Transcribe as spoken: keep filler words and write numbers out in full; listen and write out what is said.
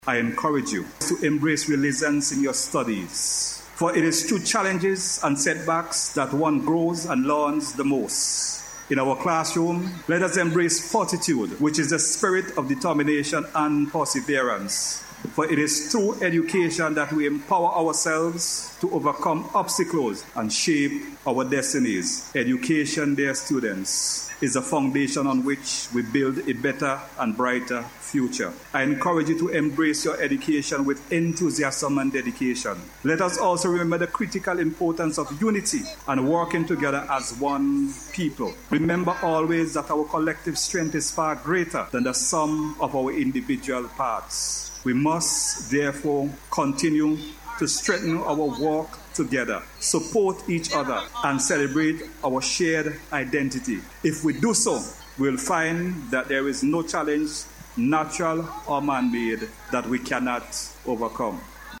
I encourage you to embrace resilience in your studies, for it is through challenges and setbacks that one grows and learns the most. In our classroom, let us embrace fortitude, which is the spirit of determination and perseverance. For it is through education that we empower ourselves to overcome obstacles and shape our destinies. Education, dear students, is the foundation on which we build a better and brighter future. I encourage you to embrace your education with enthusiasm and dedication. Let us also remember the critical importance of unity and working together as one people. Remember always that our collective strength is far greater than the sum of our individual parts. We must therefore continue to strengthen our work together, support each other, and celebrate our shared identity. If we do so, we'll find that there is no challenge, natural or man-made, that we cannot overcome.